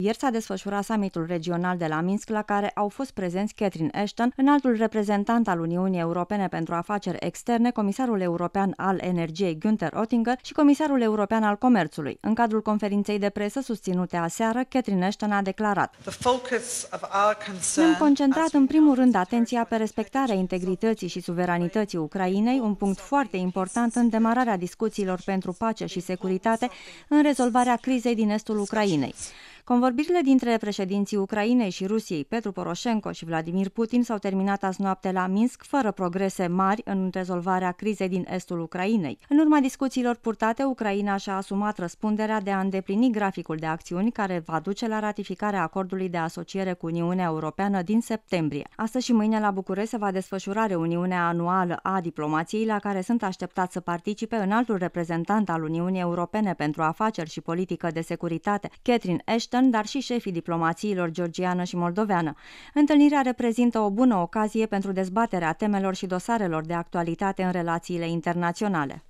Ieri s-a desfășurat summitul regional de la Minsk, la care au fost prezenți Catherine Ashton, înaltul reprezentant al Uniunii Europene pentru Afaceri Externe, comisarul european al energiei Günther Oettinger și comisarul european al comerțului. În cadrul conferinței de presă susținute aseară, Catherine Ashton a declarat: "Ne-am concentrat în primul rând atenția pe respectarea integrității și suveranității Ucrainei, un punct foarte important în demararea discuțiilor pentru pace și securitate în rezolvarea crizei din estul Ucrainei." Convorbirile dintre președinții Ucrainei și Rusiei, Petru Poroșenko și Vladimir Putin, s-au terminat azi noapte la Minsk, fără progrese mari în rezolvarea crizei din estul Ucrainei. În urma discuțiilor purtate, Ucraina și-a asumat răspunderea de a îndeplini graficul de acțiuni care va duce la ratificarea acordului de asociere cu Uniunea Europeană din septembrie. Astăzi și mâine la București se va desfășura reuniunea anuală a diplomației, la care sunt așteptați să participe înaltul reprezentant al Uniunii Europene pentru Afaceri și Politică de Securitate, Catherine Ashton, dar și șefii diplomațiilor georgiană și moldoveană. Întâlnirea reprezintă o bună ocazie pentru dezbaterea temelor și dosarelor de actualitate în relațiile internaționale.